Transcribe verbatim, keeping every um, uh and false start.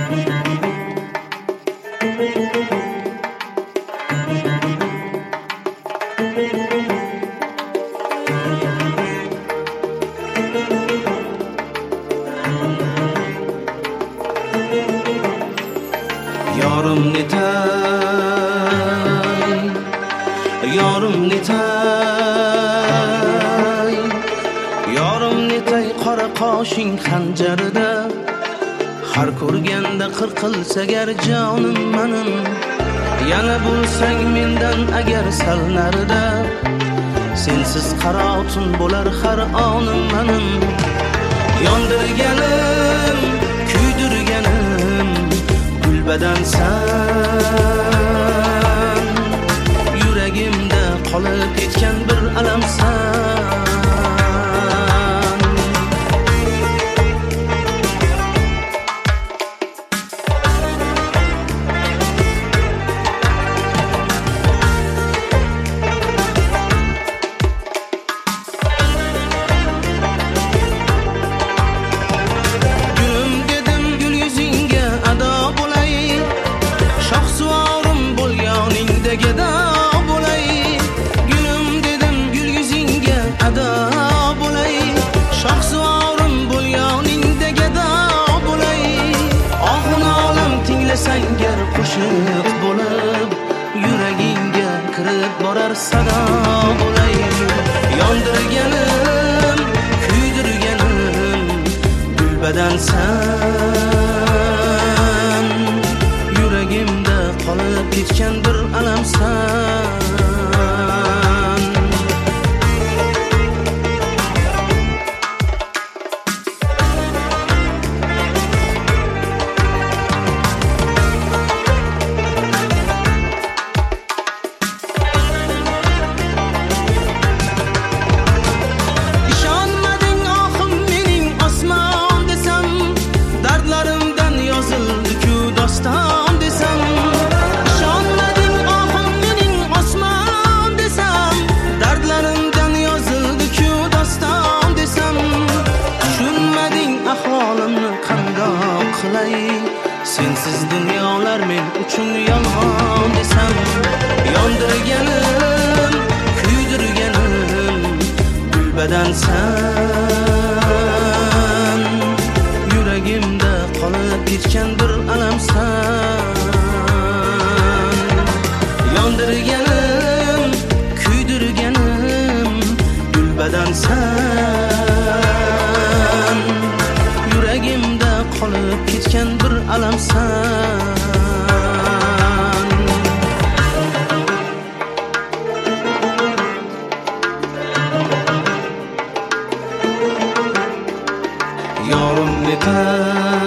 Yorim netay, yorim netay, yorim netay qora qoshing xanjarida, har ko'rganda qirqilsa gar jonim menim, yana bo'lsang mendan agar sal narida, sensiz qarotun bo'lar har onim menim, yondirganim, kuydirganim gulbadansan, yuragimda qolib ketgan bir alamsan. Sangar qo'shiq bo'lib yuragingga kirib borar sado bo'lay, yondirganim, kuydirganim gulbadansan, yuragimda qolib ketgan bir alamsan. Sensiz dunyolar men uchun yolg'on desam, yondirganim, kuydirganim gulbadansan, yuragimda qolib ketgan bir alamsan. Yondirganim, kuydirganim gulbadansan, yuragimda qolib ketgan bir alamsan. Yorim netay,